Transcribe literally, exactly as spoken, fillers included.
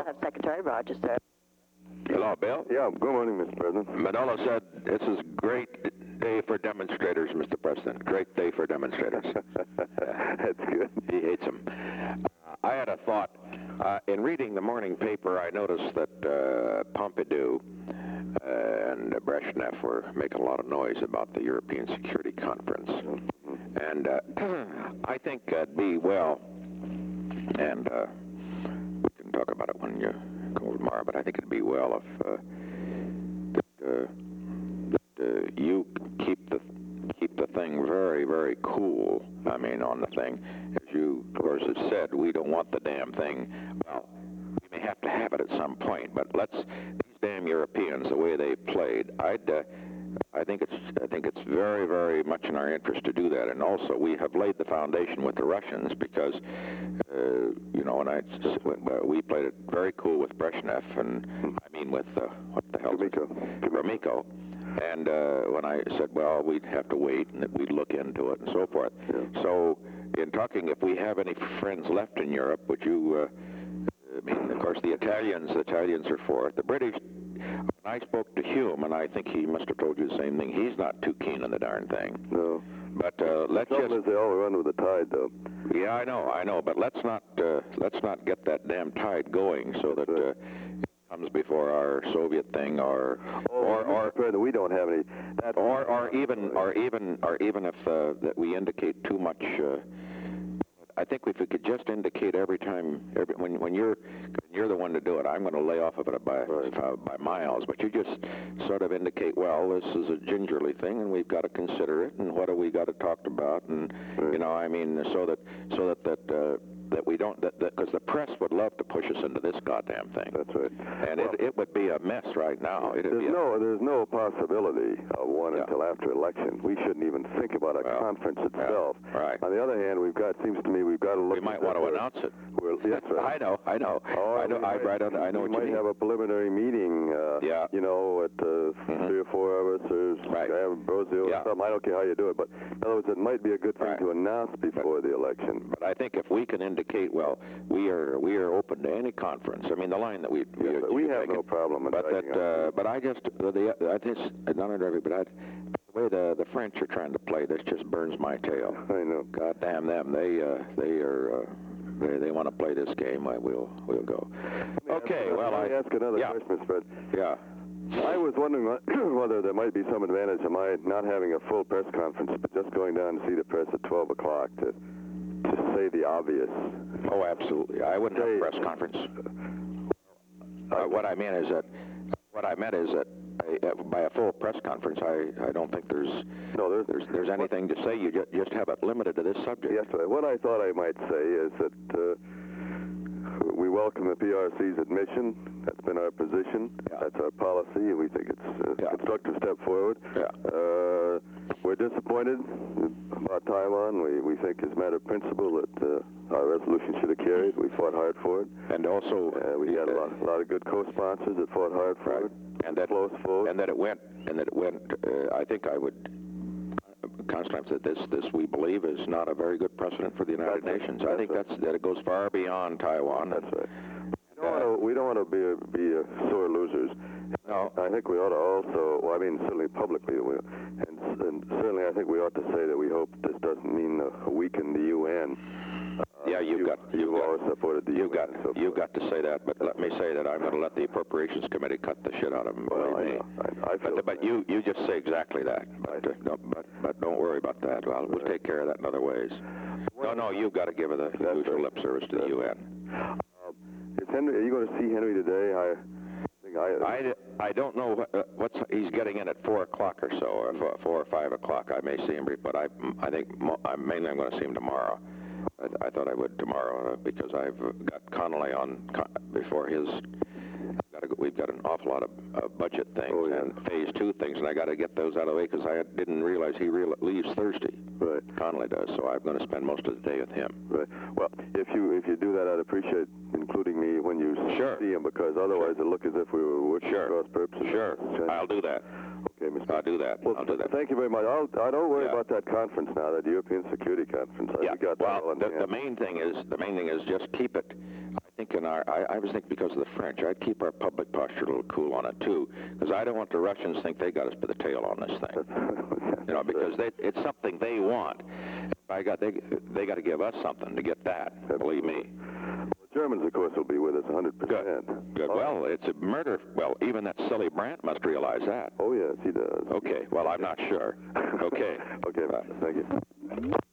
have Secretary Rogers, sir. Hello, Bill. Yeah, good morning, Mister President. Manolo said this is a great day for demonstrators, Mister President. Great day for demonstrators. That's good. He hates them. Uh, I had a thought. Uh, in reading the morning paper, I noticed that uh, Pompidou and Brezhnev were making a lot of noise about the European Security Conference. And uh, I think it'd be well, and uh, we can talk about it when you go tomorrow, but I think it'd be well if uh, that, uh, that uh, you keep the keep the thing very, very cool, I mean, on the thing. As you, of course, have said, we don't want the damn thing. Well, we may have to have it at some point, but let's, these damn Europeans, the way they played, I'd, uh, I think it's, I think it's very, very much in our interest to do that. And also, we have laid the foundation with the Russians because, uh, you know, and I, we played it very cool with Brezhnev, and I mean with, uh, what the hell? Gromyko. Gromyko. And uh, when I said, well, we'd have to wait and that we'd look into it and so forth. Yeah. So, in talking, if we have any friends left in Europe, would you, uh, I mean, of course, the Italians, the Italians are for it. The British, when I spoke to Hume, and I think he must have told you the same thing, he's not too keen on the darn thing. No. But uh, let's the just... is they all run with the tide, though. Yeah, I know, I know, but let's not, uh, let's not get that damn tide going so that... Uh, comes before our Soviet thing, or oh, or or President, we don't have any. That or or even or even or even if uh, that we indicate too much. Uh, I think if we could just indicate every time, every, when when you're when you're the one to do it, I'm going to lay off of it by right. uh, by miles. But you just sort of indicate, well, this is a gingerly thing, and we've got to consider it, and what have we got to talk about, and right. you know, I mean, so that so that that. Uh, that we don't, that because the press would love to push us into this goddamn thing. That's right. And well, it, it would be a mess right now. It'd there's be a, no, there's no possibility of one yeah. until after election. We shouldn't even think about a well, conference itself. Yeah, right. On the other hand, we've got, seems to me, we've got to look. We might want to announce it. We're, yes, right. I know, I know. Oh, I know. I, might, I, I know we what might you mean. have a preliminary meeting. Uh, yeah. You know, at uh, mm-hmm. three or four of us, or right. Ambrosio yeah. or something. I don't care how you do it, but in other words, it might be a good thing right. to announce before but, the election. But I think if we can indicate, well, we are we are open to any conference. I mean, the line that we we, yes, we have taken, no problem. But that, uh, but I just the, the I just not under every, but I, the way the the French are trying to play this just burns my tail. I know. God damn them! They uh, they are. Uh, They, they want to play this game. I will we'll go. Okay. Ask, well, I ask another yeah. question, Mister Fred. Yeah. I was wondering whether there might be some advantage of my not having a full press conference, but just going down to see the press at twelve o'clock to to say the obvious. Oh, absolutely. I wouldn't say, have a press conference. Uh, what I mean is that what I meant is that I, uh, by a full press conference, I, I don't think there's no there's there's, there's anything to say. You just, just have it limited to this subject. Yes, right. What I thought I might say is that uh, we welcome the P R C's admission. That's been our position. Yeah. That's our policy, and we think it's a yeah. constructive step forward. Yeah. Uh, we're disappointed about Taiwan. We we think, as a matter of principle, that uh, our resolution should have carried. We fought hard for it. And also, uh, we had a lot, a lot of good co-sponsors that fought hard for right. it. And that close vote. And that it went. And that it went. Uh, I think I would. Constance, that this, this we believe is not a very good precedent for the United that's Nations. Right. I think that's, that's that it goes far beyond Taiwan. That's right. We don't uh, want to, we don't want to be a, be a sore losers. No. I think we ought to also, well, I mean, certainly publicly, we, and, and certainly I think we ought to say that we hope this doesn't mean uh, weaken the U N. Uh, yeah, you've you, got you've, you've always got, supported the you've U N. Got, so you've got to say that, but let me say that I'm going to let the Appropriations Committee cut the shit out of them. Well, I me. know. I, I feel but but you, you just say exactly that. But, uh, no, but, but don't worry about that. Well, we'll take care of that in other ways. No, no, you've got to give her the usual lip service to the U N. Uh, is Henry, are you going to see Henry today? I think I... I, I don't know what, uh, what's he's getting in at four o'clock or so, or four, four or five o'clock. I may see him, but I I think mo I mainly I'm going to see him tomorrow. I, I thought I would tomorrow uh, because I've got Connolly on con before his. Got to, we've got an awful lot of uh, budget things oh, yeah. and phase two things, and I got to get those out of the way because I didn't realize he real leaves Thursday. Right. Connolly does, so I'm going to spend most of the day with him. Right. Well, if you if you do that, I'd appreciate including me when you sure. see him, because otherwise sure. it'll look as if we were working sure. cross purposes. Sure. I'll do that. Okay, Mister I'll do that. Well, I'll do that. Thank you very much. I'll, I don't worry yeah. about that conference now, that European Security Conference. I yeah. got well, that the, the main thing is the main thing is just keep it. I think thinking our, I, I was thinking because of the French, I'd keep our public posture a little cool on it too, because I don't want the Russians to think they got us by the tail on this thing. You know, because they, it's something they want. I got they they got to give us something to get that. Believe me. The Germans, of course, will be with us one hundred percent. Good. Good. Well, it's a murder. Well, even that silly Brandt must realize that. Oh yes, he does. Okay. Well, I'm not sure. Okay. Okay. Uh, Thank you.